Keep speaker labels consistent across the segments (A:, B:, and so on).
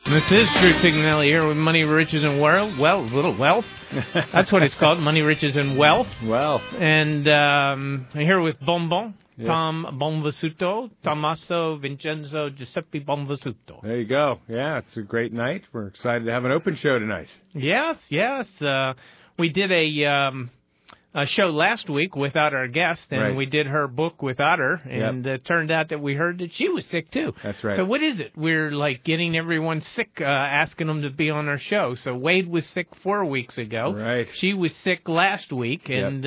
A: This is Drew Tignelli here with Money, Riches, and Wealth. That's what it's called, Money, Riches, and Wealth.
B: Wealth.
A: And I'm here with Bonbon,
B: Yes.
A: Tom Bonvasuto, Tommaso Vincenzo Giuseppe Bonvasuto.
B: There you go. Yeah, it's a great night. We're excited to have an open show tonight.
A: Yes. We did a show last week without our guest, and
B: Right.
A: we did her book without her, and it turned out that we heard that she was sick, too.
B: That's right.
A: So what is it? We're, getting everyone sick, asking them to be on our show. So Wade was sick 4 weeks ago.
B: Right.
A: She was sick last week, and,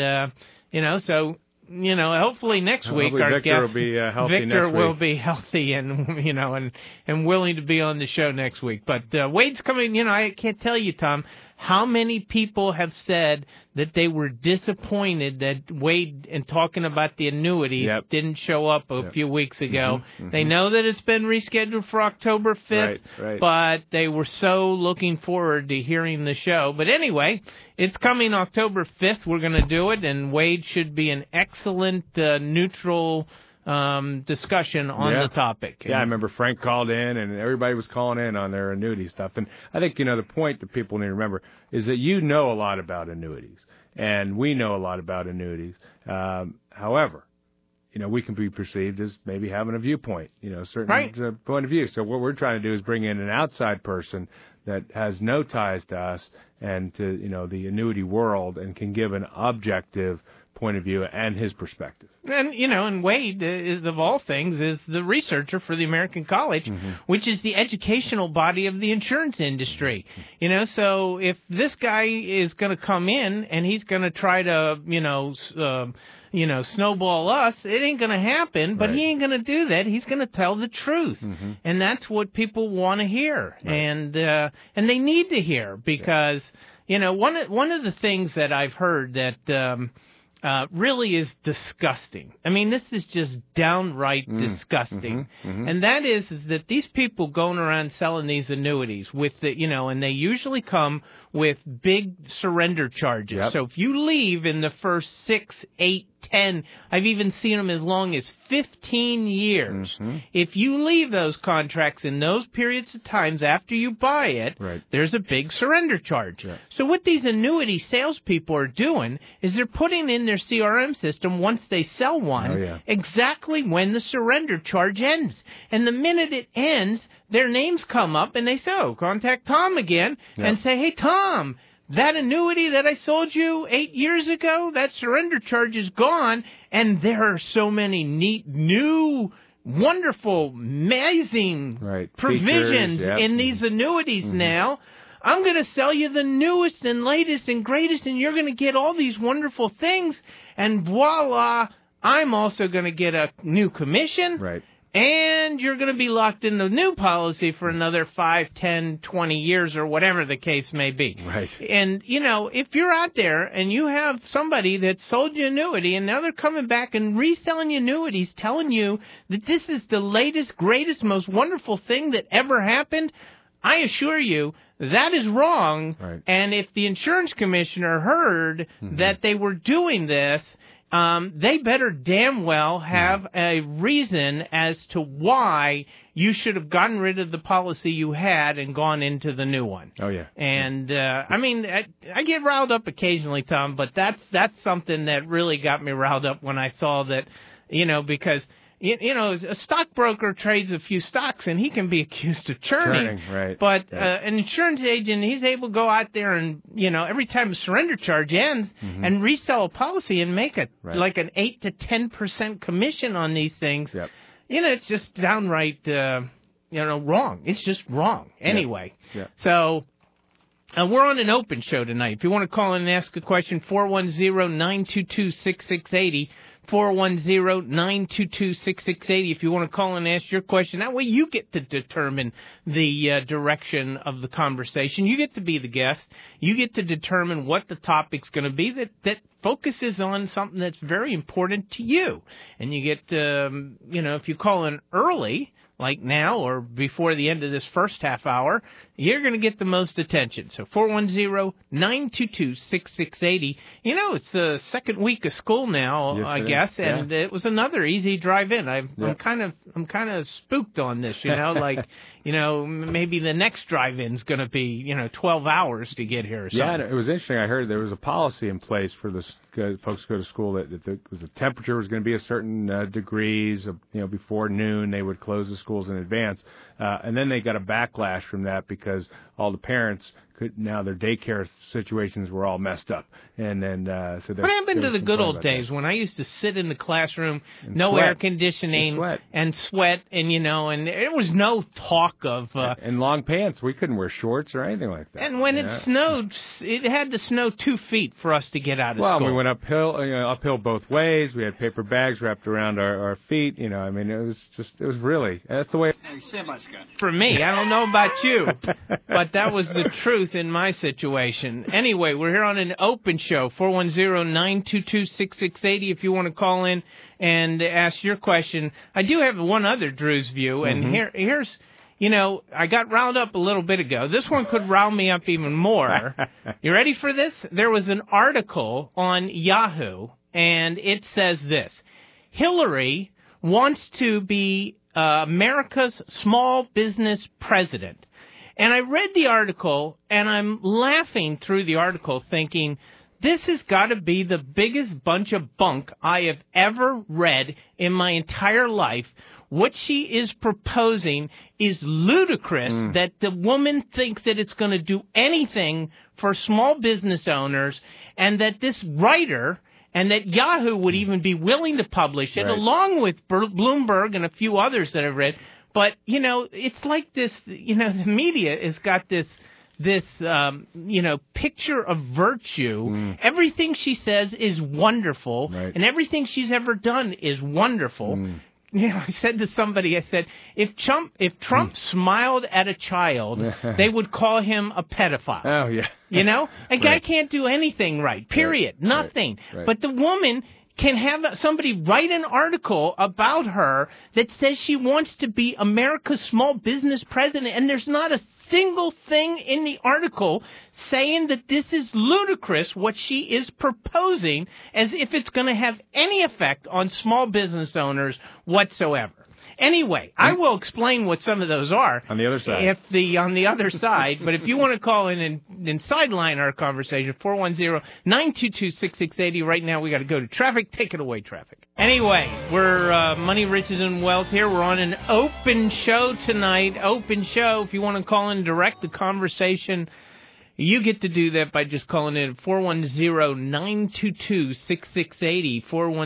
A: hopefully next week our
B: Victor
A: guest...
B: will be healthy
A: Victor
B: next
A: will
B: week.
A: be healthy and willing to be on the show next week. But Wade's coming, I can't tell you, Tom, how many people have said that they were disappointed that Wade, in talking about the annuities, didn't show up a few weeks ago.
B: Mm-hmm.
A: They know that it's been rescheduled for October 5th,
B: Right.
A: but they were so looking forward to hearing the show. But anyway, it's coming October 5th. We're going to do it, and Wade should be an excellent, neutral discussion on the topic.
B: Yeah, I remember Frank called in, and everybody was calling in on their annuity stuff. And I think, the point that people need to remember is that you know a lot about annuities, and we know a lot about annuities. However, we can be perceived as maybe having a viewpoint, certain point of view. So what we're trying to do is bring in an outside person that has no ties to us and to, the annuity world, and can give an objective point of view and his perspective.
A: And Wade, is, of all things, is the researcher for the American College, which is the educational body of the insurance industry. So if this guy is going to come in and he's going to try to, snowball us, it ain't going to happen, but he ain't going to do that. He's going to tell the truth. And that's what people want to hear. And they need to hear, because, one of the things that I've heard that, really is disgusting. I mean, this is just downright disgusting. And that is that these people going around selling these annuities with and they usually come with big surrender charges. So if you leave in the first 6, 8, 10, I've even seen them as long as 15 years. If you leave those contracts in those periods of times after you buy it, there's a big surrender charge. So what these annuity salespeople are doing is they're putting in their CRM system, once they sell one, exactly when the surrender charge ends. And the minute it ends, their names come up, and they say, contact Tom again, and say, hey, Tom, that annuity that I sold you 8 years ago, that surrender charge is gone, and there are so many neat, new, wonderful, amazing provisions in these annuities now. I'm going to sell you the newest and latest and greatest, and you're going to get all these wonderful things, and voila, I'm also going to get a new commission. And you're going to be locked in the new policy for another 5, 10, 20 years or whatever the case may be. And, if you're out there and you have somebody that sold you annuity and now they're coming back and reselling you annuities, telling you that this is the latest, greatest, most wonderful thing that ever happened, I assure you that is wrong. And if the insurance commissioner heard that they were doing this, they better damn well have a reason as to why you should have gotten rid of the policy you had and gone into the new one. And, I mean, I get riled up occasionally, Tom, but that's something that really got me riled up when I saw that, because... a stockbroker trades a few stocks, and he can be accused of churning. But an insurance agent, he's able to go out there and, every time a surrender charge ends, and resell a policy and make like an 8 to 10% commission on these things. It's just downright, wrong. It's just wrong. Anyway, so... we're on an open show tonight. If you want to call in and ask a question, 410-922-6680. 410-922-6680 if you want to call and ask your question. That way you get to determine the direction of the conversation. You get to be the guest. You get to determine what the topic's going to be that focuses on something that's very important to you. And you get, if you call in early, like now or before the end of this first half hour, you're going to get the most attention. So 410-922-6680. You know, it's the second week of school now,
B: yes,
A: I guess, and it was another easy drive-in. I'm kind of spooked on this, you know, like, you know, maybe the next drive-in's going to be, 12 hours to get here or something.
B: Yeah, it was interesting. I heard there was a policy in place for the folks who go to school that the temperature was going to be a certain degrees, before noon they would close the schools in advance. And then they got a backlash from that because all the parents now their daycare situations were all messed up. And then so
A: what happened to the good old days when I used to sit in the classroom, and no
B: sweat.
A: Air conditioning, and sweat, and and there was no talk of
B: and long pants. We couldn't wear shorts or anything like that.
A: And when it snowed, it had to snow 2 feet for us to get out of school.
B: Well, we went uphill both ways. We had paper bags wrapped around our feet. It was really, that's the way. For me, I don't know about you, but that was the truth in my situation. Anyway, we're here on an open show, 410-922-6680 if you want to call in and ask your question. I do have one other Drew's View, and here's, I got riled up a little bit ago. This one could rile me up even more. You ready for this? There was an article on Yahoo, and it says this: Hillary wants to be America's small business president. And I read the article, and I'm laughing through the article thinking, this has got to be the biggest bunch of bunk I have ever read in my entire life. What she is proposing is ludicrous that the woman thinks that it's going to do anything for small business owners, and that this writer and that Yahoo would even be willing to publish it, along with Bloomberg and a few others that I've read. But, it's like this, the media has got this picture of virtue. Everything she says is wonderful, and everything she's ever done is wonderful. I said to somebody, if Trump smiled at a child, they would call him a pedophile. Oh, yeah.
A: A guy can't do anything right, period, nothing. But the woman can have somebody write an article about her that says she wants to be America's small business president, and there's not a single thing in the article saying that this is ludicrous, what she is proposing, as if it's going to have any effect on small business owners whatsoever. Anyway, I will explain what some of those are
B: on the other side.
A: On the other side, but if you want to call in and sideline our conversation, 410-922-6680. Right now, we got to go to traffic. Take it away, traffic. Anyway, we're Money, Riches, and Wealth here. We're on an open show tonight. Open show. If you want to call in and direct the conversation, you get to do that by just calling in at 410-922-6680.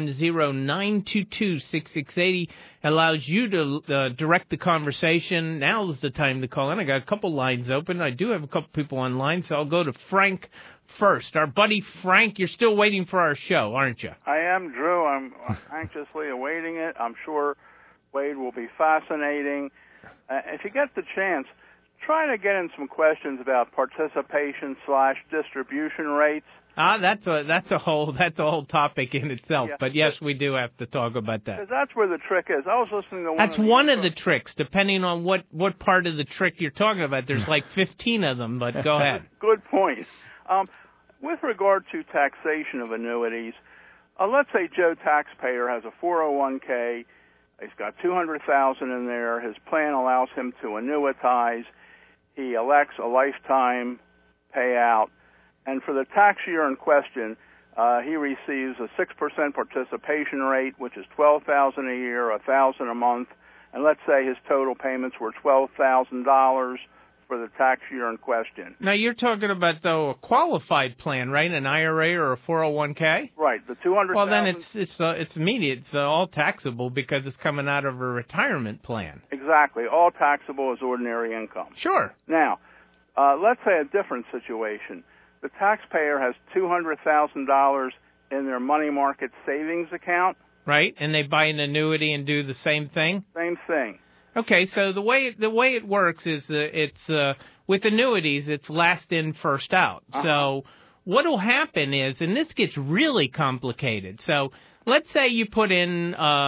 A: 410-922-6680 allows you to direct the conversation. Now's the time to call in. I got a couple lines open. I do have a couple people online, so I'll go to Frank first. Our buddy Frank, you're still waiting for our show, aren't you?
C: I am, Drew. I'm anxiously awaiting it. I'm sure Wade will be fascinating. If you get the chance, try to get in some questions about participation/distribution rates.
A: That's a whole topic in itself. Yeah. But yes, we do have to talk about that.
C: Because that's where the trick is. I was listening to one.
A: That's one of the tricks, depending on what part of the trick you're talking about. There's like 15 of them, but go ahead.
C: Good point. With regard to taxation of annuities, let's say Joe taxpayer has a 401k. He's got $200,000 in there. His plan allows him to annuitize. He elects a lifetime payout, and for the tax year in question, he receives a 6% participation rate, which is $12,000 a year, $1,000 a month, and let's say his total payments were $12,000 for the tax year in question.
A: Now you're talking about though a qualified plan, right? An IRA or a 401k?
C: Right. The $200,000.
A: Well, then it's immediate. It's all taxable because it's coming out of a retirement plan.
C: Exactly. All taxable as ordinary income.
A: Sure.
C: Now, let's say a different situation. The taxpayer has $200,000 in their money market savings account.
A: Right, and they buy an annuity and do the same thing?
C: Same thing.
A: Okay, so the way it works is it's with annuities, it's last in, first out. So what will happen is, and this gets really complicated. So let's say you put in,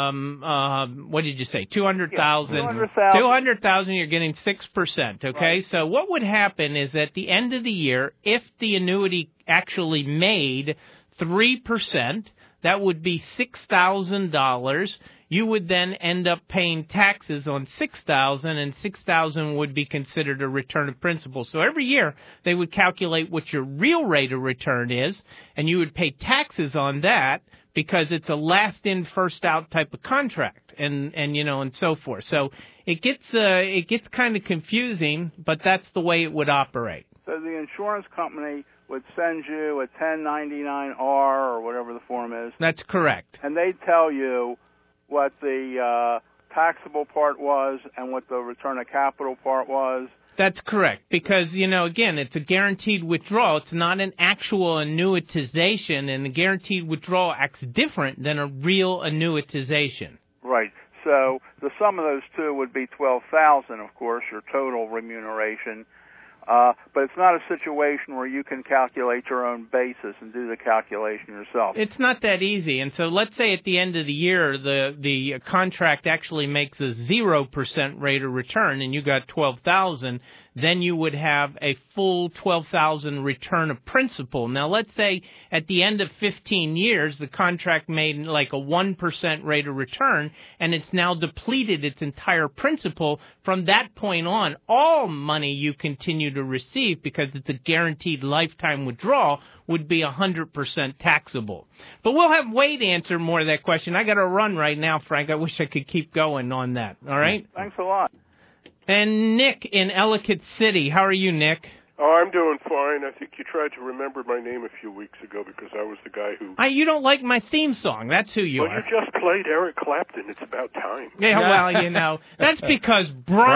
A: what did you say, 200,000. 200,000, you're getting 6%, okay? Right. So what would happen is at the end of the year, if the annuity actually made 3%, that would be $6,000. You would then end up paying taxes on $6,000, and $6,000 would be considered a return of principal. So every year they would calculate what your real rate of return is, and you would pay taxes on that because it's a last in, first out type of contract, and so forth. So it gets kind of confusing, but that's the way it would operate.
C: So the insurance company would send you a 1099-R or whatever the form is.
A: That's correct.
C: And they'd tell you what the taxable part was and what the return of capital part was.
A: That's correct, because, again, it's a guaranteed withdrawal. It's not an actual annuitization, and the guaranteed withdrawal acts different than a real annuitization.
C: Right. So the sum of those two would be $12,000, of course, your total remuneration. But it's not a situation where you can calculate your own basis and do the calculation yourself.
A: It's not that easy. And so let's say at the end of the year, the contract actually makes a 0% rate of return, and you got $12,000. Then you would have a full $12,000 return of principal. Now, let's say at the end of 15 years, the contract made like a 1% rate of return, and it's now depleted its entire principal. From that point on, all money you continue to receive, because it's a guaranteed lifetime withdrawal, would be 100% taxable. But we'll have Wade answer more of that question. I got to run right now, Frank. I wish I could keep going on that. All right?
C: Thanks a lot.
A: And Nick in Ellicott City. How are you, Nick?
D: Oh, I'm doing fine. I think you tried to remember my name a few weeks ago because I was the guy who...
A: You don't like my theme song. That's who you are.
D: Well, you just played Eric Clapton. It's about time.
A: Yeah, well, that's because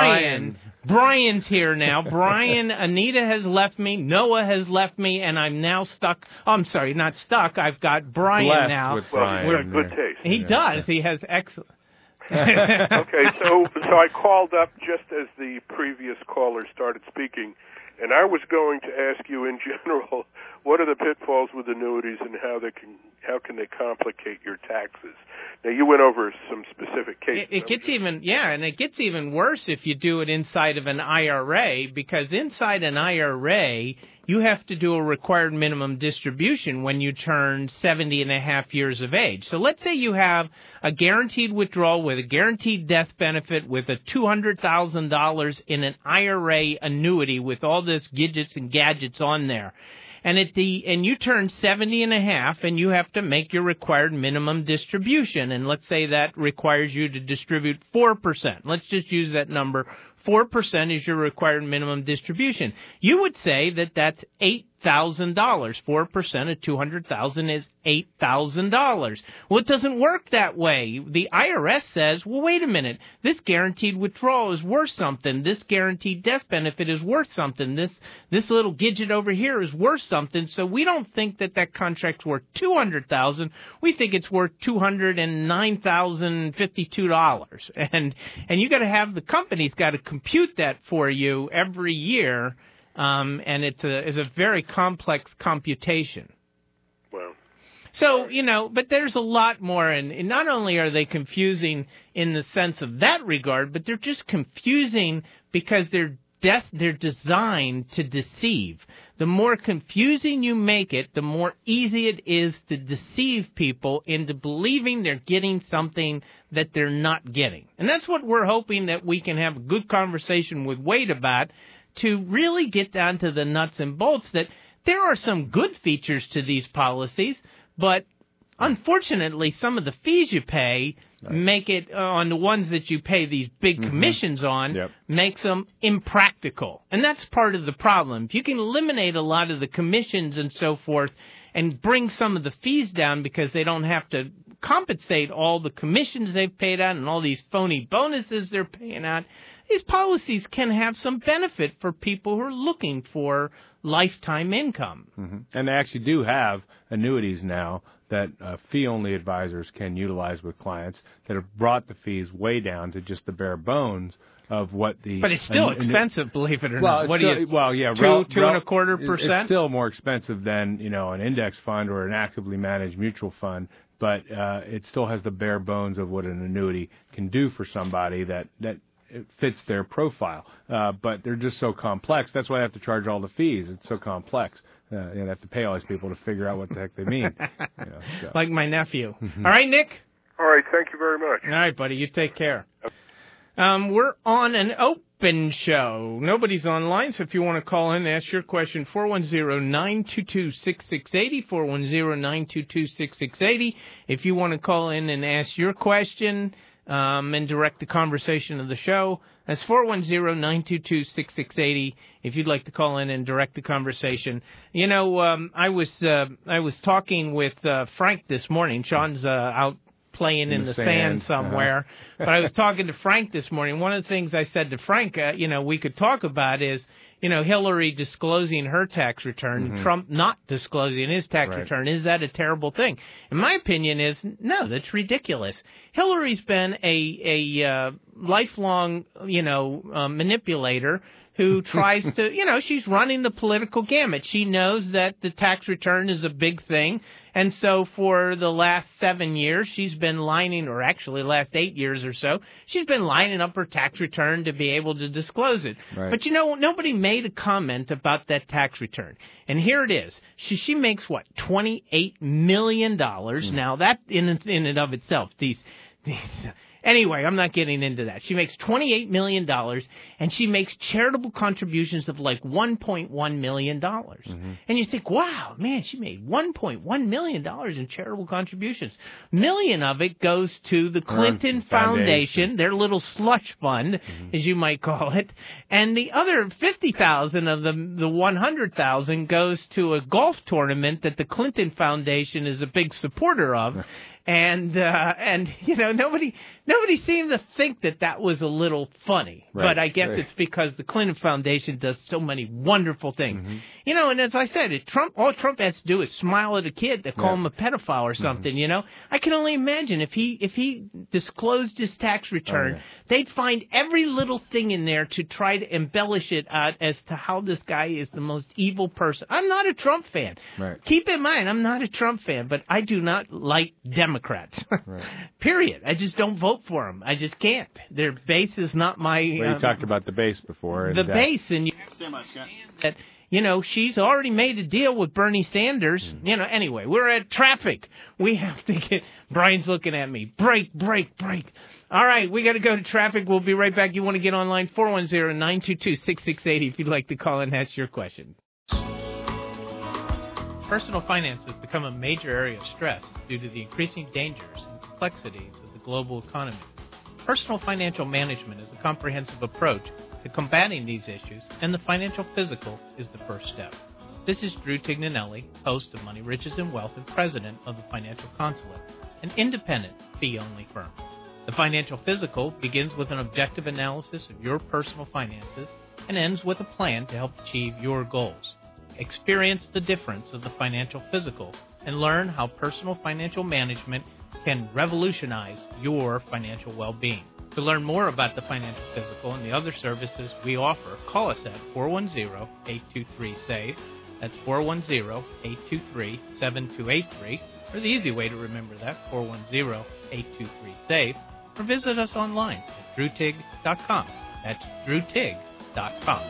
A: Brian's here now. Anita has left me, Noah has left me, and I'm now stuck. Oh, I'm sorry, not stuck. I've got Brian
B: blessed
A: now.
B: With Brian.
D: Well, he's got good taste.
A: He does. He has excellent...
D: Okay, so I called up just as the previous caller started speaking, and I was going to ask you in general, what are the pitfalls with annuities and how can they complicate your taxes? Now, you went over some specific cases.
A: It gets even worse if you do it inside of an IRA, because inside an IRA, you have to do a required minimum distribution when you turn 70 and a half years of age. So let's say you have a guaranteed withdrawal with a guaranteed death benefit with a $200,000 in an IRA annuity with all this gadgets and gadgets on there. And you turn 70 and a half, and you have to make your required minimum distribution. And let's say that requires you to distribute 4%. Let's just use that number. 4% is your required minimum distribution. You would say that that's $8,000. 4% of $200,000 is $8,000. Well, it doesn't work that way. The IRS says, well, wait a minute. This guaranteed withdrawal is worth something. This guaranteed death benefit is worth something. This little gadget over here is worth something. So we don't think that contract's worth $200,000. We think it's worth $209,052. And you got to have the company's got to compute that for you every year. And it's a very complex computation.
D: Wow.
A: So, but there's a lot more, and not only are they confusing in the sense of that regard, but they're just confusing because they're designed to deceive. The more confusing you make it, the more easy it is to deceive people into believing they're getting something that they're not getting. And that's what we're hoping that we can have a good conversation with Wade about, to really get down to the nuts and bolts that there are some good features to these policies, but unfortunately some of the fees you pay make it, on the ones that you pay these big commissions on, makes them impractical. And that's part of the problem. If you can eliminate a lot of the commissions and so forth and bring some of the fees down because they don't have to compensate all the commissions they've paid out and all these phony bonuses they're paying out, these policies can have some benefit for people who are looking for lifetime income.
B: And they actually do have annuities now that fee-only advisors can utilize with clients that have brought the fees way down to just the bare bones of what the.
A: But it's still expensive, believe it or
B: not.
A: What
B: still,
A: do you?
B: Well, yeah,
A: 2.25%.
B: It's still more expensive than an index fund or an actively managed mutual fund, but it still has the bare bones of what an annuity can do for somebody that it fits their profile. But they're just so complex. That's why I have to charge all the fees. It's so complex. I have to pay all these people to figure out what the heck they mean.
A: Like my nephew. All right, Nick?
D: All right, thank you very much.
A: All right, buddy, you take care. We're on an open show. Nobody's online, so if you want to call in and ask your question, 410-922-6680, 410-922-6680. If you want to call in and ask your question and direct the conversation of the show, that's 410-922-6680. If you'd like to call in and direct the conversation. I was talking with Frank this morning. Sean's out playing in the sand somewhere. But I was talking to Frank this morning. One of the things I said to Frank, we could talk about is, Hillary disclosing her tax return, Trump not disclosing his tax return. Is that a terrible thing? And my opinion is, no, that's ridiculous. Hillary's been a lifelong, manipulator who tries to, she's running the political gamut. She knows that the tax return is a big thing. And so for the last 7 years, she's been lining, or actually last 8 years or so, she's been lining up her tax return to be able to disclose it. Right. But, nobody made a comment about that tax return. And here it is. She makes, $28 million. Now, that in and of itself, Anyway, I'm not getting into that. She makes $28 million, and she makes charitable contributions of like $1.1 million. And you think, wow, man, she made $1.1 million in charitable contributions. $1 million of it goes to the Clinton Foundation, their little slush fund, as you might call it. And the other $50,000 of the $100,000 goes to a golf tournament that the Clinton Foundation is a big supporter of. And nobody seemed to think that was a little funny. Right, but I guess it's because the Clinton Foundation does so many wonderful things. And as I said, all Trump has to do is smile at a kid to call him a pedophile or something, I can only imagine if he disclosed his tax return, they'd find every little thing in there to try to embellish it out as to how this guy is the most evil person. I'm not a Trump fan. Right. Keep in mind, I'm not a Trump fan, but I do not like Democrats. Period. I just don't vote for them. I just can't. Their base is not my...
B: Well, you talked about the base before.
A: The base, and you understand that... she's already made a deal with Bernie Sanders. Anyway, we're at traffic. We have to get... Brian's looking at me. Break. All right, we got to go to traffic. We'll be right back. You want to get online? 410-922-6680 if you'd like to call and ask your question. Personal finance has become a major area of stress due to the increasing dangers and complexities of the global economy. Personal financial management is a comprehensive approach to combating these issues, and the financial physical is the first step. This is Drew Tignanelli, host of Money, Riches, and Wealth and president of the Financial Consulate, an independent, fee-only firm. The financial physical begins with an objective analysis of your personal finances and ends with a plan to help achieve your goals. Experience the difference of the financial physical and learn how personal financial management can revolutionize your financial well-being. To learn more about the financial physical and the other services we offer, call us at 410-823-SAVE. That's 410-823-7283. Or the easy way to remember that, 410-823-SAVE. Or visit us online at drewtig.com. That's drewtig.com.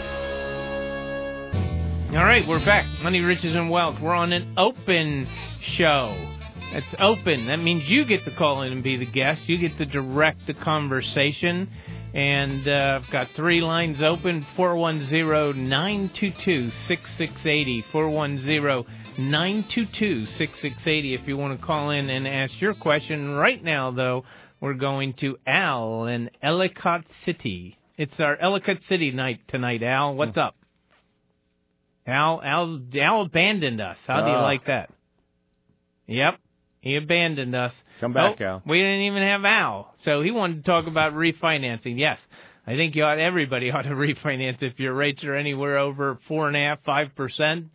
A: All right, we're back. Money, Riches, and Wealth. We're on an open show. It's open. That means you get to call in and be the guest. You get to direct the conversation. And I've got 3 lines open, 410-922-6680, 410-922-6680 if you want to call in and ask your question. Right now, though, we're going to Al in Ellicott City. It's our Ellicott City night tonight, Al. What's up? Al abandoned us. How do you like that? Yep, he abandoned us.
B: Come back, Al.
A: We didn't even have Al, so he wanted to talk about refinancing. Yes, I think everybody ought to refinance if your rates are anywhere over 4.5%, 5%.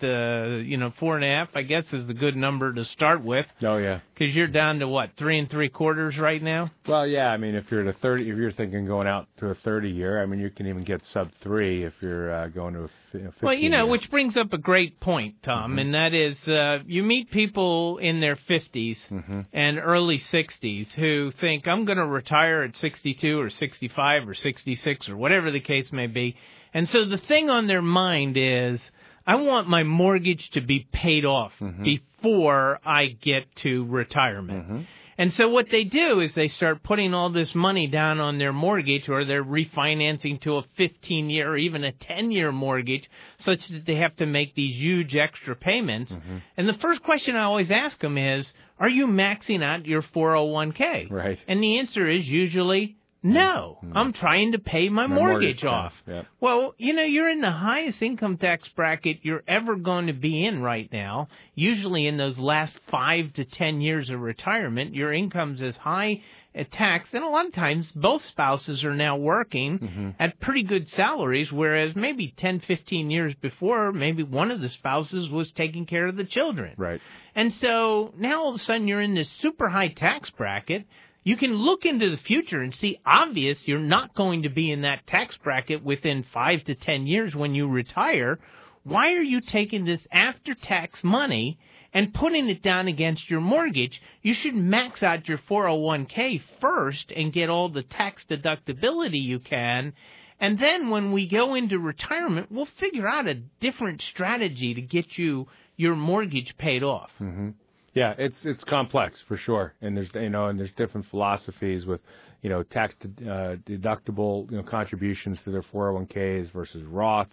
A: 4.5%, I guess, is a good number to start with.
B: Oh yeah,
A: because you're down to what, 3 3/4 right now?
B: Well, yeah. I mean, if you're thinking going out to a 30-year, I mean, you can even get sub 3 if you're going to a 15-year.
A: Well, which brings up a great point, Tom, and that is you meet people in their 50s and early 60s who think, I'm going to retire at 62 or 65 or 66 or whatever the case may be. And so the thing on their mind is, I want my mortgage to be paid off before I get to retirement. And so what they do is they start putting all this money down on their mortgage, or they're refinancing to a 15-year or even a 10-year mortgage, such that they have to make these huge extra payments. And the first question I always ask them is, are you maxing out your 401k?
B: Right.
A: And the answer is usually no. I'm trying to pay my mortgage off.
B: Yep.
A: Well, you're in the highest income tax bracket you're ever going to be in right now. Usually in those last 5 to 10 years of retirement, your income's as high at tax, and a lot of times both spouses are now working at pretty good salaries, whereas maybe 10, 15 years before, maybe one of the spouses was taking care of the children.
B: Right.
A: And so now all of a sudden you're in this super high tax bracket. You can look into the future and see obvious you're not going to be in that tax bracket within 5 to 10 years when you retire. Why are you taking this after-tax money and putting it down against your mortgage? You should max out your 401k first and get all the tax deductibility you can. And then when we go into retirement, we'll figure out a different strategy to get you your mortgage paid off.
B: Yeah, it's complex for sure, and there's different philosophies with tax deductible contributions to their 401ks versus Roths,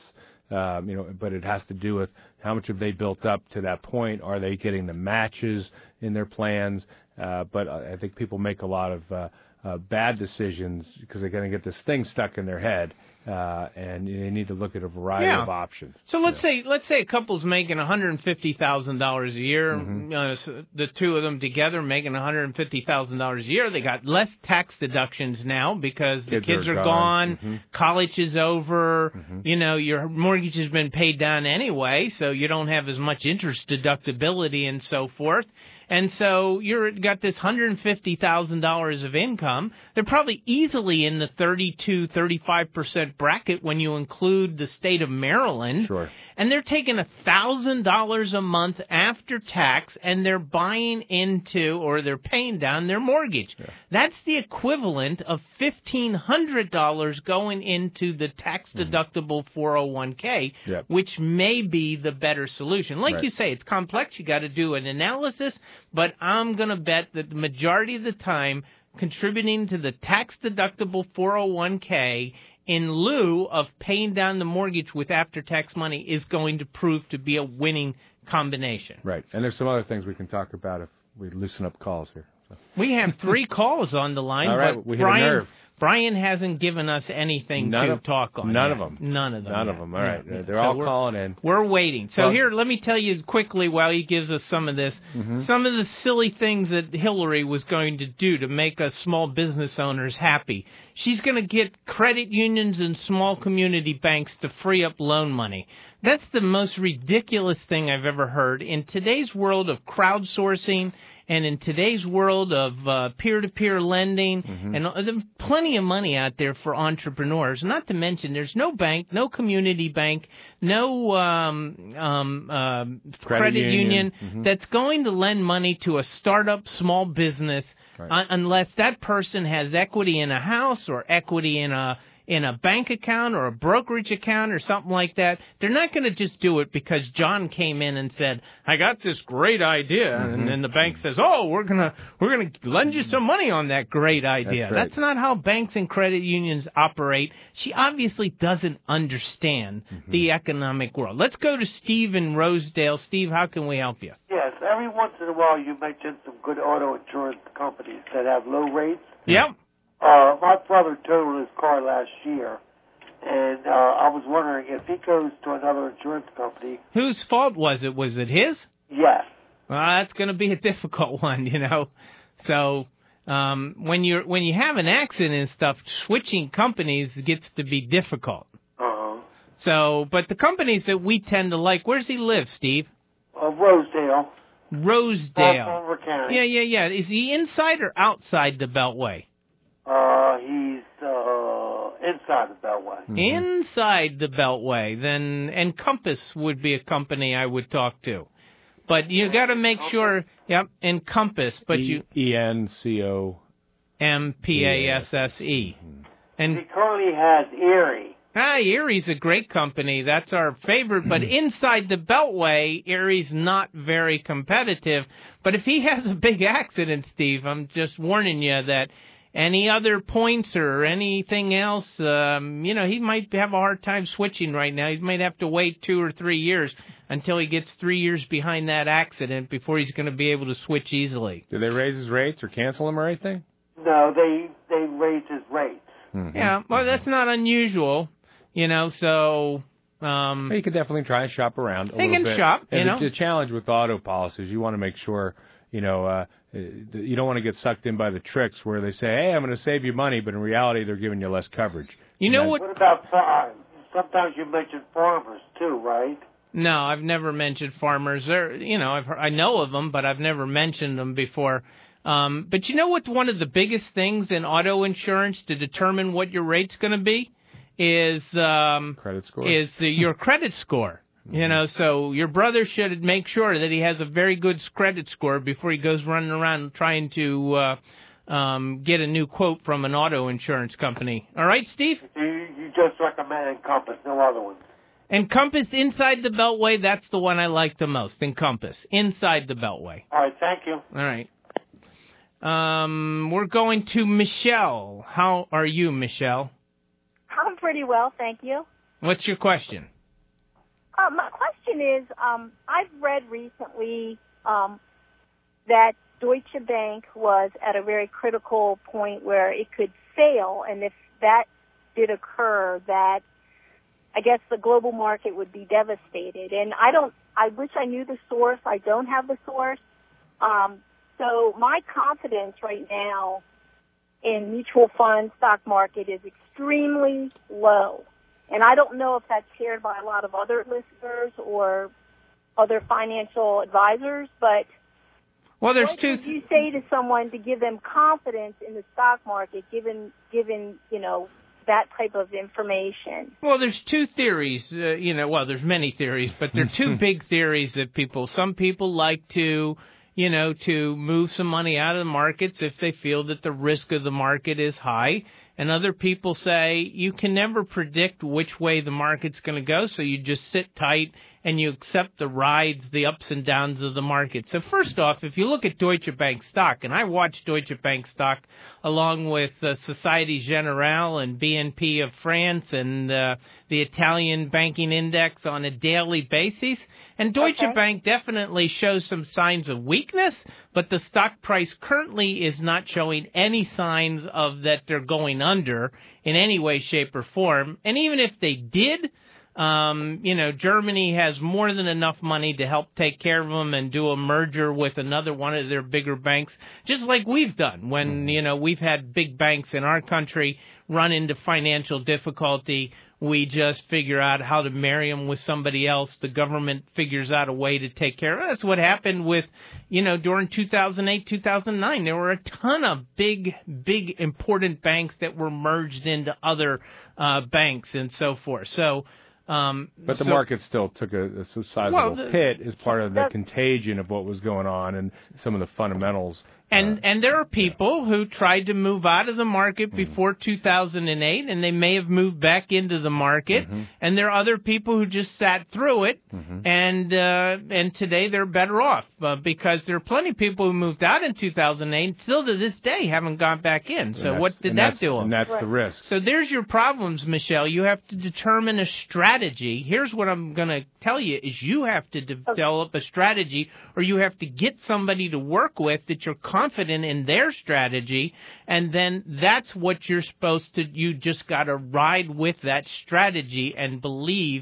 B: but it has to do with how much have they built up to that point. Are they getting the matches in their plans? But I think people make a lot of bad decisions because they're going to get this thing stuck in their head. And they need to look at a variety of options.
A: So let's say a couple's making $150,000 a year. The two of them together making $150,000 a year. They got less tax deductions now because the kids are gone. College is over. Your mortgage has been paid down anyway, so you don't have as much interest deductibility and so forth. And so you've got this $150,000 of income. They're probably easily in the 32, 35% bracket when you include the state of Maryland.
B: Sure.
A: And they're taking $1,000 a month after tax, and they're buying into, or they're paying down their mortgage. Yeah. That's the equivalent of $1,500 going into the tax-deductible 401k, which may be the better solution. Like you say, it's complex. You got to do an analysis, but I'm going to bet that the majority of the time, contributing to the tax-deductible 401k in lieu of paying down the mortgage with after-tax money is going to prove to be a winning combination.
B: Right. And there's some other things we can talk about if we loosen up calls here. So.
A: We have 3 calls on the line,
B: all right,
A: but
B: we hit a nerve.
A: Brian hasn't given us anything to talk on.
B: None
A: yet.
B: of them.
A: None of them.
B: None of them. All right. They're all calling in.
A: We're waiting. So here, let me tell you quickly while he gives us some of this, some of the silly things that Hillary was going to do to make us small business owners happy. She's going to get credit unions and small community banks to free up loan money. That's the most ridiculous thing I've ever heard. In today's world of crowdsourcing and in today's world of peer-to-peer lending, and there's plenty of money out there for entrepreneurs. Not to mention, there's no bank, no community bank, no credit union that's going to lend money to a startup small business unless that person has equity in a house or equity in a bank account or a brokerage account or something like that. They're not going to just do it because John came in and said, I got this great idea. And then the bank says, oh, we're going to lend you some money on that great idea. That's not how banks and credit unions operate. She obviously doesn't understand the economic world. Let's go to Steve in Rosedale. Steve, how can we help you?
E: Yes, every once in a while you mention some good auto insurance companies that have low rates.
A: Yep.
E: My brother totaled his car last year, and I was wondering if he goes to another insurance company.
A: Whose fault was it? Was it his?
E: Yes.
A: Well, that's going to be a difficult one, So when you have an accident and stuff, switching companies gets to be difficult. So, but the companies that we tend to like, where's he live, Steve?
E: Rosedale.
A: Rosedale.
E: County.
A: Yeah. Is he inside or outside the Beltway?
E: He's inside the Beltway.
A: Mm-hmm. Inside the Beltway, then Encompass would be a company I would talk to. But you got to make sure, Encompass, but
B: ENCOMPASSE.
A: And
E: he currently has Erie.
A: Erie's a great company. That's our favorite. But inside the Beltway, Erie's not very competitive. But if he has a big accident, Steve, I'm just warning you that any other points or anything else, he might have a hard time switching right now. He might have to wait 2 or 3 years until he gets 3 years behind that accident before he's going to be able to switch easily.
B: Do they raise his rates or cancel him or anything?
E: No, they raised his rates.
B: Mm-hmm.
A: Yeah, well, that's not unusual. So
B: you could definitely try and shop around a little bit.
A: They can shop,
B: and the challenge with auto policies, you want to make sure, you don't want to get sucked in by the tricks where they say, hey, I'm going to save you money, but in reality, they're giving you less coverage.
E: What about sometimes you mention farmers too, right?
A: No, I've never mentioned farmers. I know of them, but I've never mentioned them before. But you know what? One of the biggest things in auto insurance to determine what your rate's going to be is
B: credit score.
A: Is your credit score.
B: Mm-hmm.
A: So your brother should make sure that he has a very good credit score before he goes running around trying to get a new quote from an auto insurance company. All right, Steve?
E: You just recommend Encompass, no other ones.
A: Encompass inside the Beltway, that's the one I like the most. Encompass, inside the Beltway.
E: All right, thank you.
A: All right. We're going to Michelle. How are you, Michelle?
F: I'm pretty well, thank you.
A: What's your question?
F: My question is, I've read recently that Deutsche Bank was at a very critical point where it could fail, and if that did occur, that I guess the global market would be devastated. And I wish I knew the source. I don't have the source. So my confidence right now in mutual fund stock market is extremely low. And I don't know if that's shared by a lot of other listeners or other financial advisors, but
A: what would
F: you say to someone to give them confidence in the stock market, given that type of information?
A: Well, there's two theories. There's many theories, but there are two big theories that some people like to move some money out of the markets if they feel that the risk of the market is high. And other people say you can never predict which way the market's going to go, so you just sit tight and you accept the rides, the ups and downs of the market. So first off, if you look at Deutsche Bank stock, and I watch Deutsche Bank stock along with Société Générale and BNP of France and the Italian banking index on a daily basis, and Deutsche Bank definitely shows some signs of weakness, but the stock price currently is not showing any signs of that they're going under in any way, shape, or form. And even if they did, Germany has more than enough money to help take care of them and do a merger with another one of their bigger banks, just like we've done when, we've had big banks in our country run into financial difficulty. We just figure out how to marry them with somebody else. The government figures out a way to take care of it. That's what happened with, during 2008, 2009. There were a ton of big, important banks that were merged into other banks and so forth. So,
B: but the market still took a sizable hit as part of the contagion of what was going on and some of the fundamentals.
A: And there are people who tried to move out of the market before 2008, and they may have moved back into the market. And there are other people who just sat through it, and today they're better off because there are plenty of people who moved out in 2008 and still to this day haven't gone back in. So what did that do?
B: And that's the risk.
A: So there's your problems, Michelle. You have to determine a strategy. Here's what I'm going to tell you is you have to develop a strategy, or you have to get somebody to work with that you're confident in their strategy, and then that's what you're supposed to, you just got to ride with that strategy and believe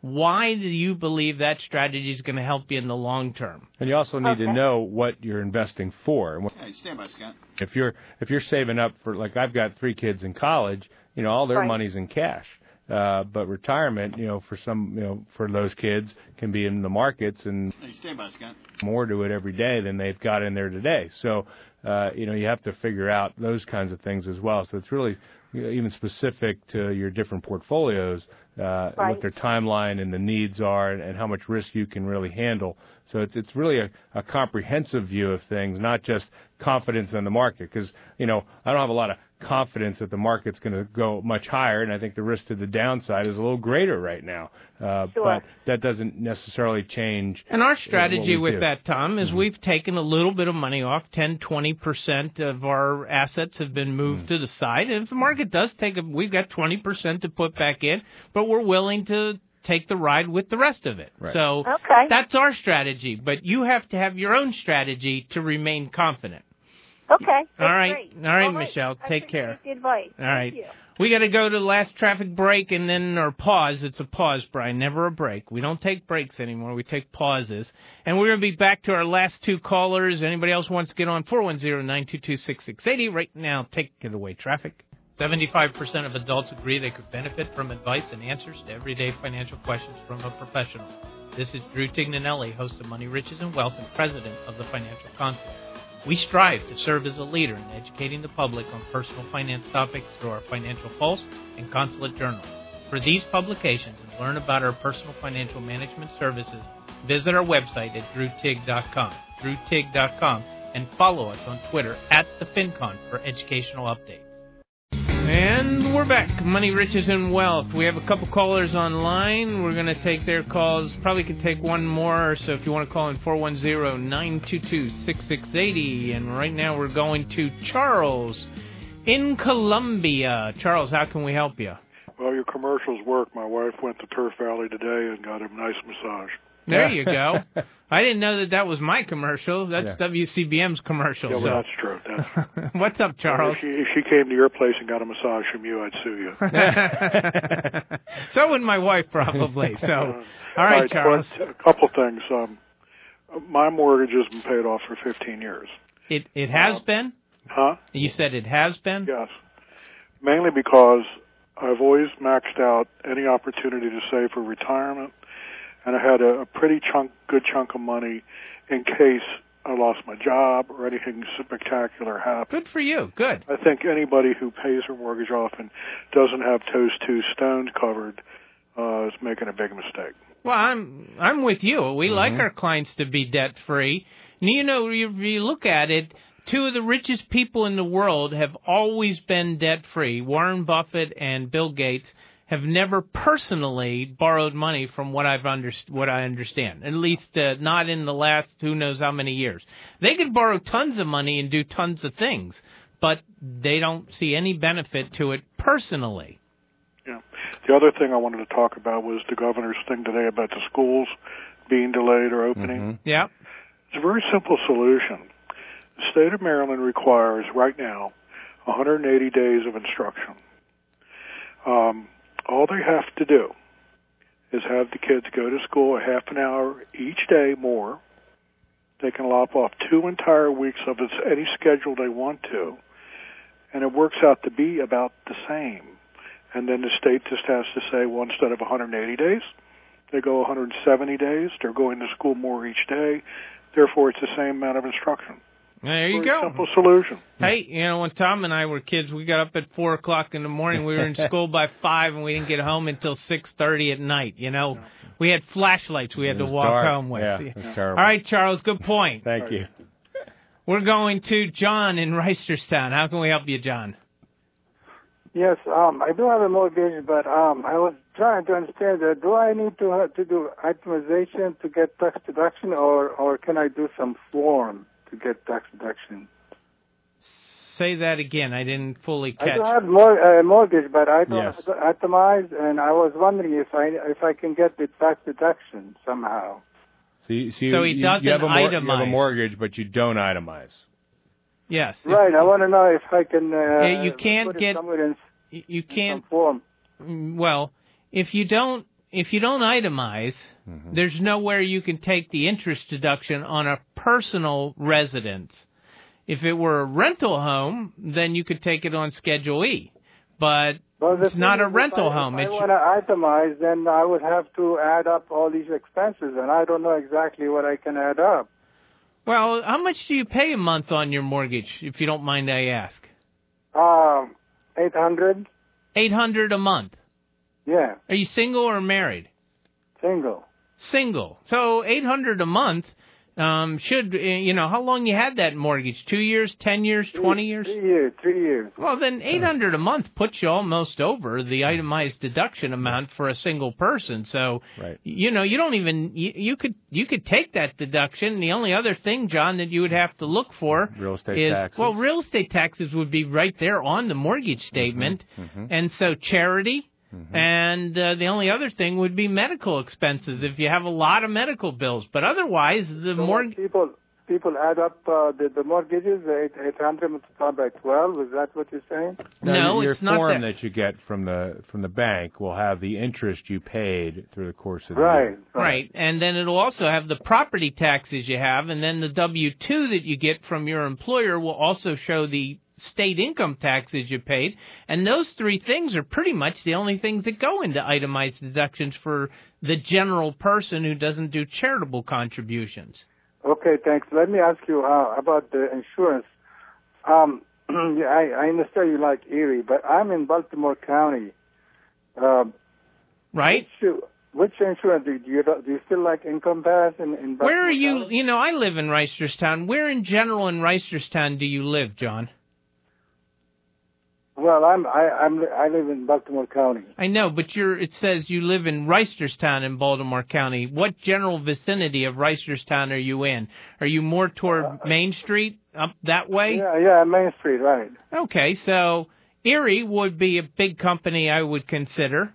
A: Why do you believe that strategy is going to help you in the long term?
B: And you also need to know what you're investing for.
G: Hey, stand by, Scott.
B: If you're saving up for, like, I've got 3 kids in college, all their money's in cash. But retirement, for some, for those kids can be in the markets and
G: hey, stand by, Scott.
B: More to it every day than they've got in there today. So, you have to figure out those kinds of things as well. So it's really even specific to your different portfolios, what their timeline and the needs are and how much risk you can really handle. So it's really a comprehensive view of things, not just confidence in the market. Because, I don't have a lot of confidence that the market's going to go much higher, and I think the risk to the downside is a little greater right now. But that doesn't necessarily change.
A: And our strategy with that, Tom, is we've taken a little bit of money off. 10, 20% of our assets have been moved to the side. And if the market does we've got 20% to put back in, but we're willing to take the ride with the rest of it.
B: Right.
A: So that's our strategy. But you have to have your own strategy to remain confident.
F: Okay.
A: All right.
F: Great.
A: All right, Michelle. Take care.
F: The advice.
A: All right.
F: Thank you.
A: We got to go to the last traffic break or pause. It's a pause, Brian, never a break. We don't take breaks anymore. We take pauses. And we're going to be back to our last 2 callers. Anybody else wants to get on? 410-922-6680. Right now, take it away, traffic. 75% of adults agree they could benefit from advice and answers to everyday financial questions from a professional. This is Drew Tignanelli, host of Money, Riches, and Wealth and president of the Financial Consulate. We strive to serve as a leader in educating the public on personal finance topics through our Financial Pulse and Consulate Journal. For these publications and learn about our personal financial management services, visit our website at drewtig.com, and follow us on Twitter at TheFinCon for educational updates. And we're back. Money, Riches, and Wealth. We have a couple callers online. We're going to take their calls. Probably could take one more. So if you want to call in 410-922-6680. And right now we're going to Charles in Columbia. Charles, how can we help you?
H: Well, your commercials work. My wife went to Turf Valley today and got a nice massage.
A: There you go. I didn't know that was my commercial. That's WCBM's commercial.
H: Yeah, well, that's true.
A: What's up, Charles?
H: If she came to your place and got a massage from you, I'd sue you.
A: So would my wife, probably. So, all right, Charles.
H: A couple things. My mortgage has been paid off for 15 years.
A: It has been?
H: Huh?
A: You said it has been?
H: Yes. Mainly because I've always maxed out any opportunity to save for retirement. And I had a pretty good chunk of money in case I lost my job or anything spectacular happened.
A: Good for you. Good.
H: I think anybody who pays their mortgage off and doesn't have those 2 stones covered is making a big mistake.
A: Well, I'm with you. We like our clients to be debt-free. And, if you look at it, 2 of the richest people in the world have always been debt-free. Warren Buffett and Bill Gates have never personally borrowed money from what I understand, at least not in the last who knows how many years. They could borrow tons of money and do tons of things, but they don't see any benefit to it personally.
H: Yeah. The other thing I wanted to talk about was the governor's thing today about the schools being delayed or opening.
A: Yeah.
H: It's a very simple solution. The state of Maryland requires right now 180 days of instruction. All they have to do is have the kids go to school a half an hour each day more. They can lop off 2 entire weeks of any schedule they want to, and it works out to be about the same. And then the state just has to say, well, instead of 180 days, they go 170 days. They're going to school more each day. Therefore, it's the same amount of instruction.
A: There you go.
H: Simple solution.
A: Hey, when Tom and I were kids, we got up at 4 o'clock in the morning. We were in school by 5, and we didn't get home until 6:30 at night. We had flashlights we had to walk home with.
B: Yeah, it was terrible.
A: All right, Charles, good point.
B: Thank you.
A: We're going to John in Reisterstown. How can we help you, John?
I: Yes, I do have a mortgage, but I was trying to understand that do I need to do itemization to get tax deduction, or can I do some form to get tax deduction?
A: Say that again. I didn't fully catch.
I: I do have mortgage, but I don't itemize, and I was wondering if I can get the tax deduction somehow.
A: So he doesn't itemize.
B: You have a mortgage, but you don't itemize.
A: Yes.
I: Right. I want to know if I can.
A: You can't get. You can't.
I: Form.
A: Well, if you don't if you don't itemize, there's nowhere you can take the interest deduction on a personal residence. If it were a rental home, then you could take it on Schedule E. But it's not a rental home.
I: If I want to itemize, then I would have to add up all these expenses, and I don't know exactly what I can add up.
A: Well, how much do you pay a month on your mortgage, if you don't mind I ask?
I: $800.
A: $800 a month.
I: Yeah.
A: Are you single or married?
I: Single.
A: Single. So $800 a month should, how long you had that mortgage? 2 years, 10 years, 20 years?
I: 3 years.
A: Well, then $800 a month puts you almost over the itemized deduction amount for a single person. So, you don't even, you could take that deduction. The only other thing, John, that you would have to look for
B: real estate taxes.
A: Well, real estate taxes would be right there on the mortgage statement. And so charity. And the only other thing would be medical expenses if you have a lot of medical bills. But otherwise, the mortgage...
I: People add up the mortgages, 800 multiplied by 12. Is that what you're saying?
A: No,
B: your
A: it's not
B: form that you get from the bank will have the interest you paid through the course of the year.
A: Right. And then it'll also have the property taxes you have, and then the W-2 that you get from your employer will also show the state income taxes you paid, and those three things are pretty much the only things that go into itemized deductions for the general person who doesn't do charitable contributions.
I: Okay, thanks. Let me ask you about the insurance. I understand you like Erie, but I'm in Baltimore County.
A: Right.
I: Which insurance do you still like Encompass in Baltimore
A: Where are you?
I: County?
A: I live in Reisterstown. Where in general in Reisterstown do you live, John?
I: Well, I live in Baltimore County.
A: I know, but it says you live in Reisterstown in Baltimore County. What general vicinity of Reisterstown are you in? Are you more toward Main Street, up that way?
I: Yeah, Main Street, right.
A: Okay, so Erie would be a big company I would consider.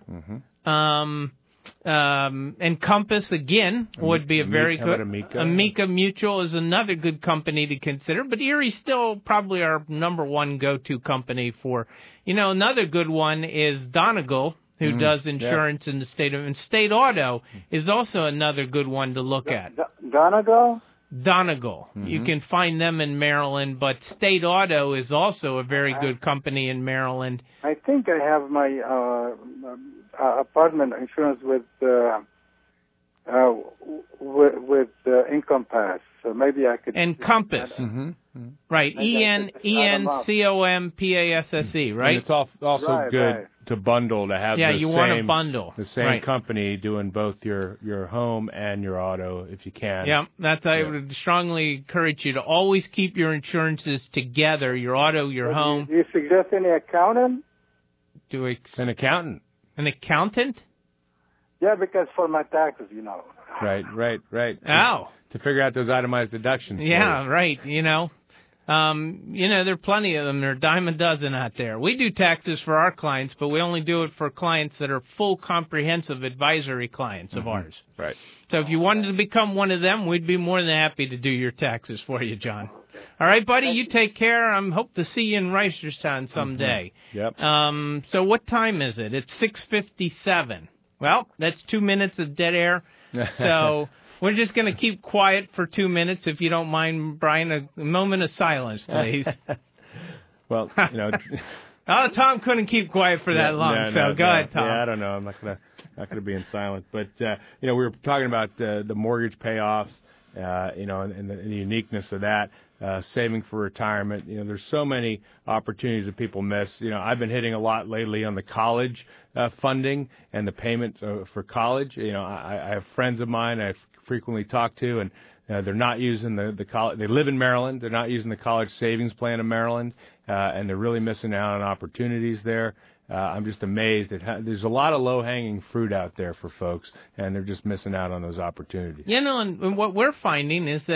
A: Encompass, again, would be a very good. Amica Mutual is another good company to consider, but Erie's still probably our number one go-to company for, another good one is Donegal, who does insurance in the state of, and State Auto is also another good one to look at.
I: Donegal?
A: Donegal. You can find them in Maryland, but State Auto is also a very good company in Maryland.
I: I think I have my apartment insurance with Encompass, so maybe I could.
A: Encompass, right? ENCOMPASSE, right?
B: And it's also good to bundle to have.
A: Yeah, you want to bundle
B: the same company doing both your home and your auto if you can.
A: Yeah, I would strongly encourage you to always keep your insurances together. Your auto, your home.
I: Do you suggest any accountant?
B: An accountant.
A: An accountant?
I: Yeah, because for my taxes,
B: Right.
A: Oh.
B: To figure out those itemized deductions.
A: Yeah, right. There are plenty of them. There are a dime a dozen out there. We do taxes for our clients, but we only do it for clients that are full comprehensive advisory clients of ours.
B: Right.
A: So if you wanted to become one of them, we'd be more than happy to do your taxes for you, John. All right, buddy, you take care. I hope to see you in Reisterstown someday.
B: Yep.
A: So what time is it? It's 6:57. Well, that's 2 minutes of dead air. So we're just going to keep quiet for 2 minutes, if you don't mind, Brian. A moment of silence, please.
B: Well,
A: Tom couldn't keep quiet for that long, go ahead, Tom.
B: Yeah, I don't know. I'm not gonna be in silence. But we were talking about the mortgage payoffs, and the uniqueness of that. Saving for retirement. There's so many opportunities that people miss. I've been hitting a lot lately on the college funding and the payment for college. I have friends of mine I frequently talk to, and they're not using the college. They live in Maryland. They're not using the college savings plan in Maryland, and they're really missing out on opportunities there. I'm just amazed at how there's a lot of low-hanging fruit out there for folks, and they're just missing out on those opportunities.
A: And what we're finding is that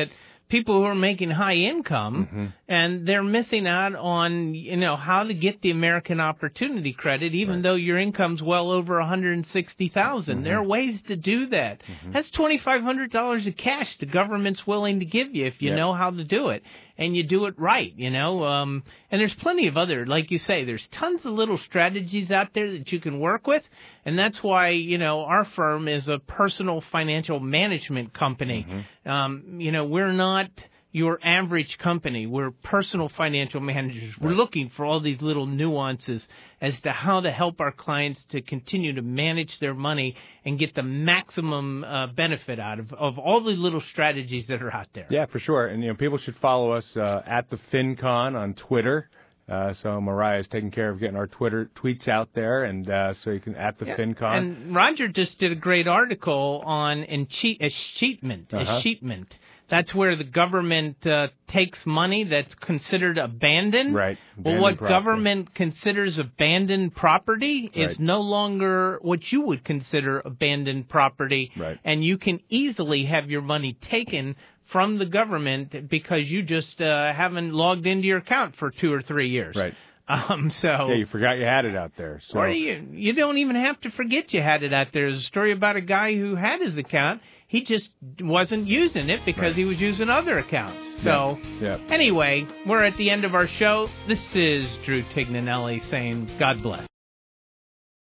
A: people who are making high income, and they're missing out on, how to get the American Opportunity Credit, even though your income's well over $160,000. There are ways to do that. That's $2,500 of cash the government's willing to give you if you know how to do it. And you do it right, and there's plenty of other, like you say, there's tons of little strategies out there that you can work with, and that's why, our firm is a personal financial management company. We're not your average company. We're personal financial managers. We're looking for all these little nuances as to how to help our clients to continue to manage their money and get the maximum benefit out of all the little strategies that are out there.
B: Yeah, for sure. And, people should follow us at the FinCon on Twitter. So Mariah is taking care of getting our Twitter tweets out there, and so you can at the FinCon.
A: And Roger just did a great article on escheatment. That's where the government takes money that's considered abandoned.
B: Right.
A: Well, what government considers abandoned property is no longer what you would consider abandoned property.
B: Right.
A: And you can easily have your money taken from the government because you just haven't logged into your account for 2 or 3 years.
B: Right.
A: You
B: forgot you had it out there. So.
A: Or you don't even have to forget you had it out there. There's a story about a guy who had his account. He just wasn't using it because he was using other accounts. So anyway, we're at the end of our show. This is Drew Tignanelli saying God bless.